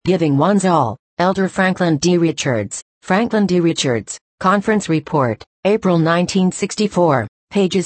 Giving One's All, Elder Franklin D. Richards, Franklin D. Richards, Conference Report, April 1964, pages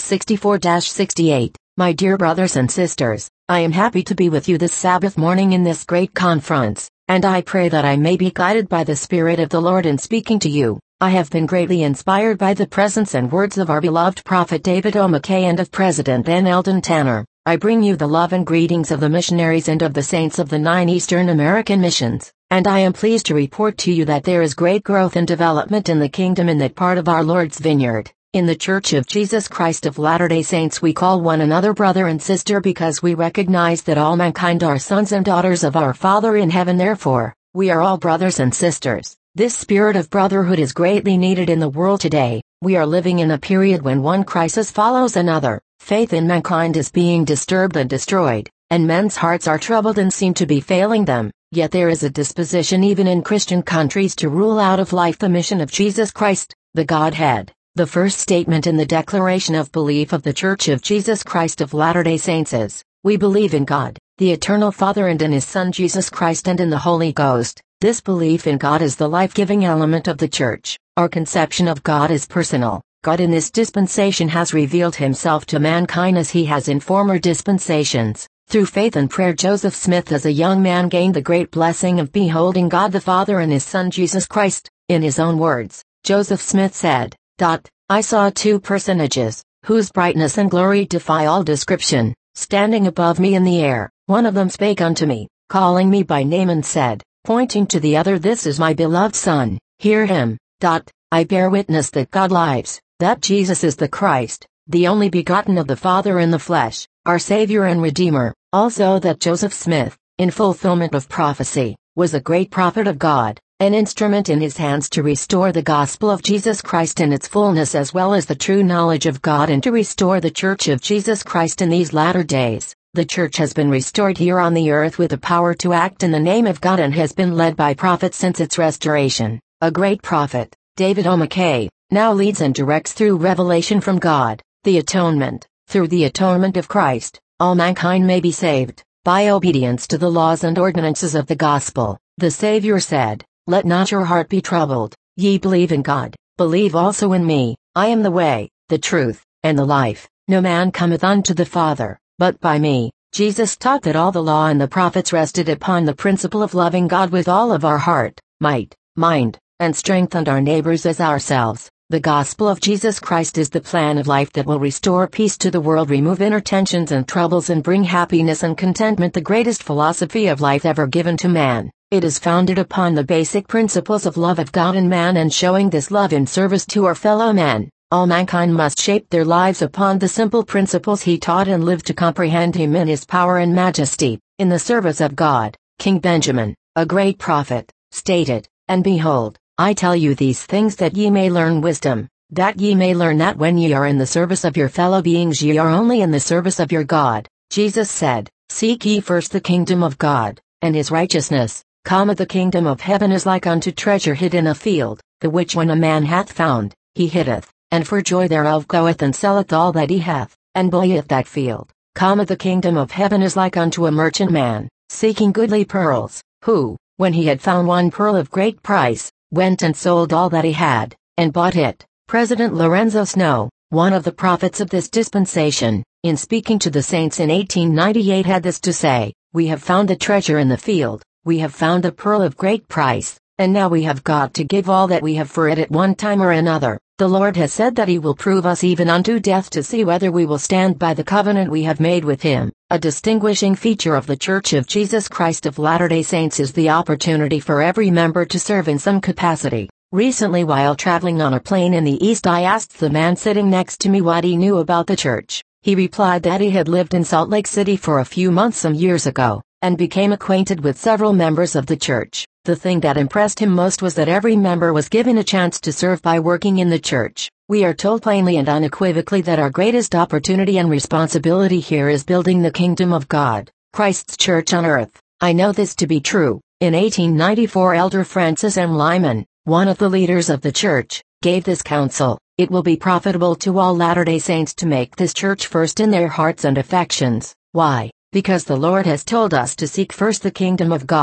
64-68. My dear brothers and sisters, I am happy to be with you this Sabbath morning in this great conference, and I pray that I may be guided by the Spirit of the Lord in speaking to you. I have been greatly inspired by the presence and words of our beloved prophet David O. McKay and of President N. Eldon Tanner. I bring you the love and greetings of the missionaries and of the saints of the 9 Eastern American missions, and I am pleased to report to you that there is great growth and development in the kingdom in that part of our Lord's vineyard. In the Church of Jesus Christ of Latter-day Saints we call one another brother and sister because we recognize that all mankind are sons and daughters of our Father in heaven. Therefore, we are all brothers and sisters. This spirit of brotherhood is greatly needed in the world today. We are living in a period when one crisis follows another. Faith in mankind is being disturbed and destroyed, and men's hearts are troubled and seem to be failing them. Yet there is a disposition even in Christian countries to rule out of life the mission of Jesus Christ, the Godhead. The first statement in the Declaration of Belief of the Church of Jesus Christ of Latter-day Saints is, "We believe in God, the Eternal Father, and in His Son Jesus Christ, and in the Holy Ghost." This belief in God is the life-giving element of the Church. Our conception of God is personal. God in this dispensation has revealed Himself to mankind as He has in former dispensations. Through faith and prayer, Joseph Smith as a young man gained the great blessing of beholding God the Father and His Son Jesus Christ. In his own words, Joseph Smith said, "I saw two personages, whose brightness and glory defy all description, standing above me in the air. One of them spake unto me, calling me by name, and said, pointing to the other, This is my beloved Son, hear him. I bear witness that God lives, that Jesus is the Christ, the only begotten of the Father in the flesh, our Savior and Redeemer. Also that Joseph Smith, in fulfillment of prophecy, was a great prophet of God, an instrument in His hands to restore the gospel of Jesus Christ in its fullness as well as the true knowledge of God, and to restore the Church of Jesus Christ in these latter days. The Church has been restored here on the earth with the power to act in the name of God and has been led by prophets since its restoration. A great prophet, David O. McKay, now leads and directs through revelation from God, the atonement. Through the atonement of Christ, all mankind may be saved, by obedience to the laws and ordinances of the gospel. The Savior said, Let not your heart be troubled. Ye believe in God, believe also in me. I am the way, the truth, and the life. No man cometh unto the Father, but by me. Jesus taught that all the law and the prophets rested upon the principle of loving God with all of our heart, might, mind, and strength, and our neighbors as ourselves. The gospel of Jesus Christ is the plan of life that will restore peace to the world, remove inner tensions and troubles, and bring happiness and contentment, the greatest philosophy of life ever given to man. It is founded upon the basic principles of love of God and man, and showing this love in service to our fellow men. All mankind must shape their lives upon the simple principles He taught and live to comprehend Him in His power and majesty, in the service of God. King Benjamin, a great prophet, stated, And behold, I tell you these things that ye may learn wisdom, that ye may learn that when ye are in the service of your fellow beings ye are only in the service of your God. Jesus said, Seek ye first the kingdom of God, and His righteousness, the kingdom of heaven is like unto treasure hid in a field, the which when a man hath found, he hiddeth, and for joy thereof goeth and selleth all that he hath, and buyeth that field. The kingdom of heaven is like unto a merchant man, seeking goodly pearls, who, when he had found one pearl of great price, went and sold all that he had, and bought it. President Lorenzo Snow, one of the prophets of this dispensation, in speaking to the saints in 1898 had this to say, We have found the treasure in the field, we have found a pearl of great price, and now we have got to give all that we have for it at one time or another. The Lord has said that He will prove us even unto death to see whether we will stand by the covenant we have made with Him. A distinguishing feature of the Church of Jesus Christ of Latter-day Saints is the opportunity for every member to serve in some capacity. Recently, while traveling on a plane in the East, I asked the man sitting next to me what he knew about the Church. He replied that he had lived in Salt Lake City for a few months some years ago, and became acquainted with several members of the Church. The thing that impressed him most was that every member was given a chance to serve by working in the Church. We are told plainly and unequivocally that our greatest opportunity and responsibility here is building the kingdom of God, Christ's Church on earth. I know this to be true. In 1894, Elder Francis M. Lyman, one of the leaders of the Church, gave this counsel: It will be profitable to all Latter-day Saints to make this Church first in their hearts and affections. Why? Because the Lord has told us to seek first the kingdom of God,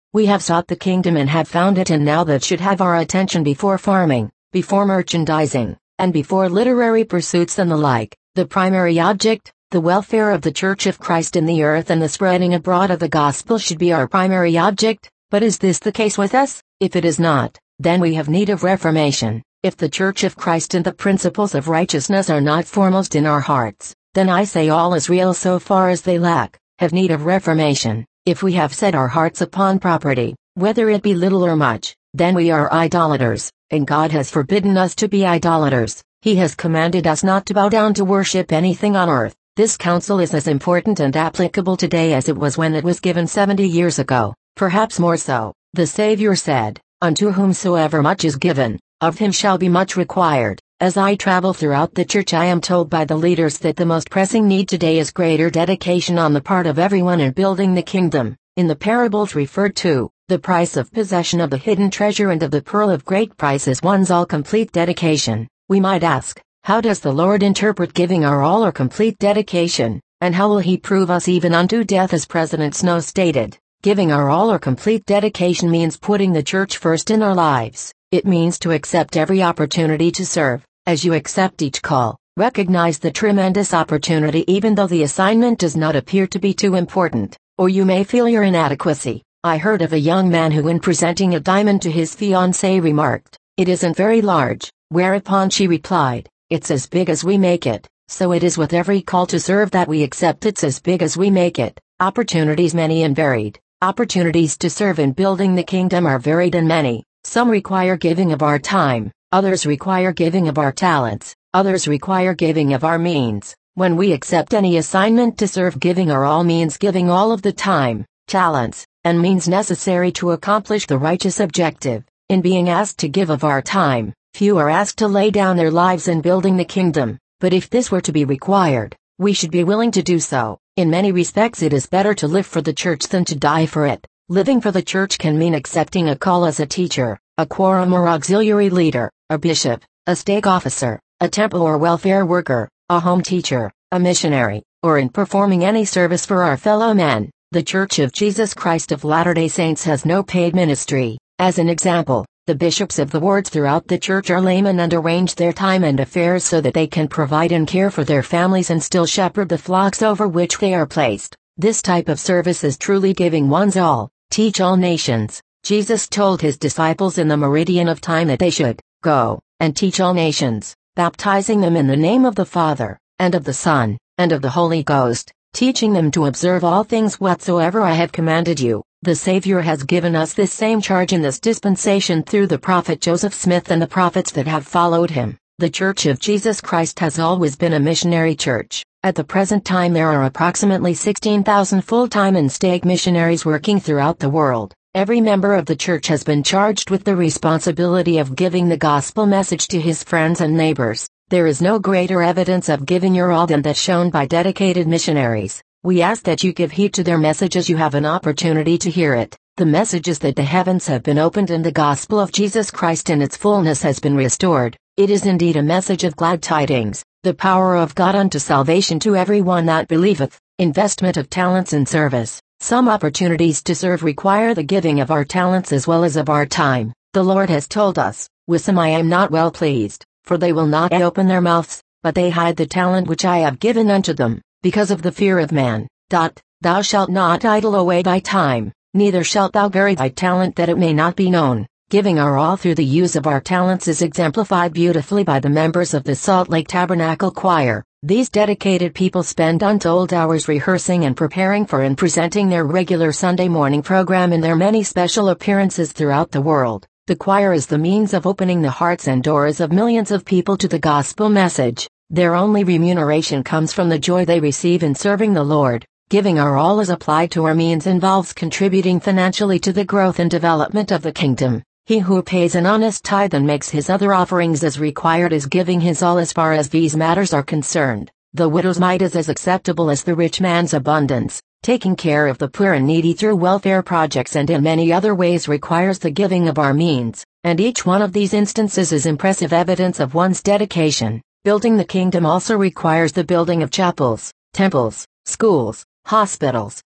We have sought the kingdom and have found it, and now that should have our attention before farming, before merchandising, and before literary pursuits and the like. The primary object, the welfare of the Church of Christ in the earth and the spreading abroad of the gospel should be our primary object. But is this the case with us? If it is not, then we have need of reformation. If the Church of Christ and the principles of righteousness are not foremost in our hearts, then I say all Israel so far as they lack, have need of reformation. If we have set our hearts upon property, whether it be little or much, then we are idolaters, and God has forbidden us to be idolaters. He has commanded us not to bow down to worship anything on earth. This counsel is as important and applicable today as it was when it was given 70 years ago, perhaps more so. The Savior said, "Unto whomsoever much is given, of him shall be much required." As I travel throughout the church, I am told by the leaders that the most pressing need today is greater dedication on the part of everyone in building the kingdom. In the parables referred to, the price of possession of the hidden treasure and of the pearl of great price is one's all complete dedication. We might ask, how does the Lord interpret giving our all or complete dedication, and how will he prove us even unto death, as President Snow stated? Giving our all or complete dedication means putting the church first in our lives. It means to accept every opportunity to serve. As you accept each call, recognize the tremendous opportunity even though the assignment does not appear to be too important, or you may feel your inadequacy. I heard of a young man who, in presenting a diamond to his fiancée, remarked, "It isn't very large," whereupon she replied, "It's as big as we make it." So it is with every call to serve that we accept. It's as big as we make it. Opportunities many and varied. Opportunities to serve in building the kingdom are varied and many. Some require giving of our time. Others require giving of our talents, others require giving of our means. When we accept any assignment to serve, giving our all means giving all of the time, talents, and means necessary to accomplish the righteous objective. In being asked to give of our time, few are asked to lay down their lives in building the kingdom, but if this were to be required, we should be willing to do so. In many respects, it is better to live for the church than to die for it. Living for the church can mean accepting a call as a teacher, a quorum or auxiliary leader, a bishop, a stake officer, a temple or welfare worker, a home teacher, a missionary, or in performing any service for our fellow men. The Church of Jesus Christ of Latter-day Saints has no paid ministry. As an example, the bishops of the wards throughout the church are laymen and arrange their time and affairs so that they can provide and care for their families and still shepherd the flocks over which they are placed. This type of service is truly giving one's all. Teach all nations. Jesus told his disciples in the meridian of time that they should go and teach all nations, baptizing them in the name of the Father, and of the Son, and of the Holy Ghost, teaching them to observe all things whatsoever I have commanded you. The Savior has given us this same charge in this dispensation through the prophet Joseph Smith and the prophets that have followed him. The Church of Jesus Christ has always been a missionary church. At the present time there are approximately 16,000 full-time and stake missionaries working throughout the world. Every member of the church has been charged with the responsibility of giving the gospel message to his friends and neighbors. There is no greater evidence of giving your all than that shown by dedicated missionaries. We ask that you give heed to their message as you have an opportunity to hear it. The message is that the heavens have been opened and the gospel of Jesus Christ in its fullness has been restored. It is indeed a message of glad tidings, the power of God unto salvation to every one that believeth. Investment of talents in service. Some opportunities to serve require the giving of our talents as well as of our time. The Lord has told us, "With some I am not well pleased, for they will not open their mouths, but they hide the talent which I have given unto them, because of the fear of man." Thou shalt not idle away thy time, neither shalt thou bury thy talent that it may not be known. Giving our all through the use of our talents is exemplified beautifully by the members of the Salt Lake Tabernacle Choir. These dedicated people spend untold hours rehearsing and preparing for and presenting their regular Sunday morning program in their many special appearances throughout the world. The choir is the means of opening the hearts and doors of millions of people to the gospel message. Their only remuneration comes from the joy they receive in serving the Lord. Giving our all as applied to our means involves contributing financially to the growth and development of the kingdom. He who pays an honest tithe and makes his other offerings as required is giving his all as far as these matters are concerned. The widow's mite is as acceptable as the rich man's abundance. Taking care of the poor and needy through welfare projects and in many other ways requires the giving of our means, and each one of these instances is impressive evidence of one's dedication. Building the kingdom also requires the building of chapels, temples, schools, hospitals,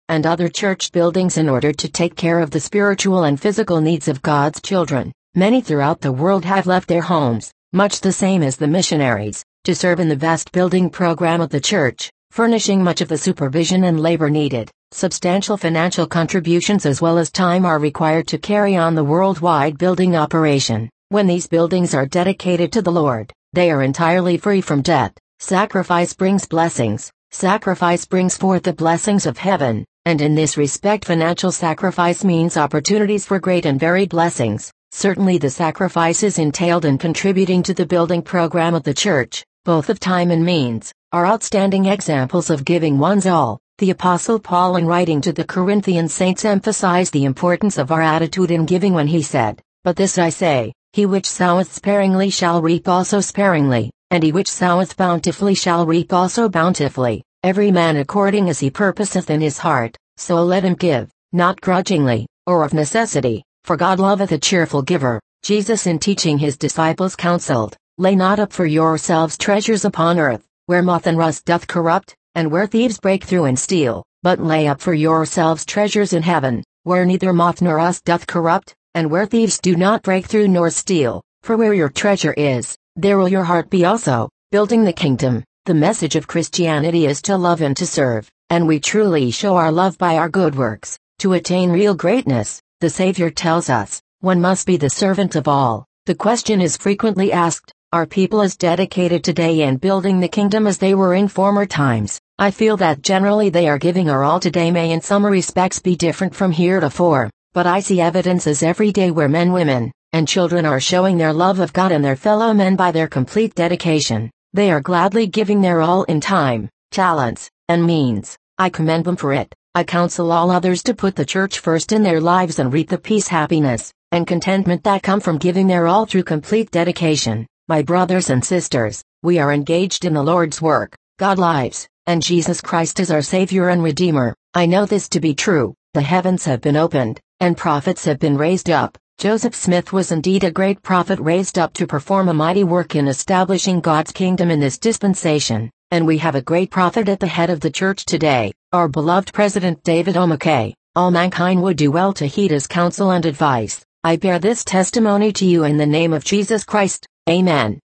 and other church buildings in order to take care of the spiritual and physical needs of God's children. Many throughout the world have left their homes, much the same as the missionaries, to serve in the vast building program of the church, furnishing much of the supervision and labor needed. Substantial financial contributions as well as time are required to carry on the worldwide building operation. When these buildings are dedicated to the Lord, they are entirely free from debt. Sacrifice brings blessings. Sacrifice brings forth the blessings of heaven, and in this respect financial sacrifice means opportunities for great and varied blessings. Certainly the sacrifices entailed in contributing to the building program of the church, both of time and means, are outstanding examples of giving one's all. The Apostle Paul in writing to the Corinthian saints emphasized the importance of our attitude in giving when he said, "But this I say, he which soweth sparingly shall reap also sparingly, and he which soweth bountifully shall reap also bountifully. Every man according as he purposeth in his heart, so let him give, not grudgingly, or of necessity, for God loveth a cheerful giver." Jesus in teaching his disciples counseled, "Lay not up for yourselves treasures upon earth, where moth and rust doth corrupt, and where thieves break through and steal, but lay up for yourselves treasures in heaven, where neither moth nor rust doth corrupt, and where thieves do not break through nor steal, for where your treasure is, there will your heart be also." Building the kingdom. The message of Christianity is to love and to serve, and we truly show our love by our good works. To attain real greatness, the Savior tells us, one must be the servant of all. The question is frequently asked, are people as dedicated today in building the kingdom as they were in former times? I feel that generally they are giving our all. Today may in some respects be different from heretofore, but I see evidences every day where men, women, and children are showing their love of God and their fellow men by their complete dedication. They are gladly giving their all in time, talents, and means. I commend them for it. I counsel all others to put the church first in their lives and reap the peace, happiness, and contentment that come from giving their all through complete dedication. My brothers and sisters, we are engaged in the Lord's work. God lives, and Jesus Christ is our Savior and Redeemer. I know this to be true. The heavens have been opened, and prophets have been raised up. Joseph Smith was indeed a great prophet raised up to perform a mighty work in establishing God's kingdom in this dispensation, and we have a great prophet at the head of the church today, our beloved President David O. McKay. All mankind would do well to heed his counsel and advice. I bear this testimony to you in the name of Jesus Christ. Amen.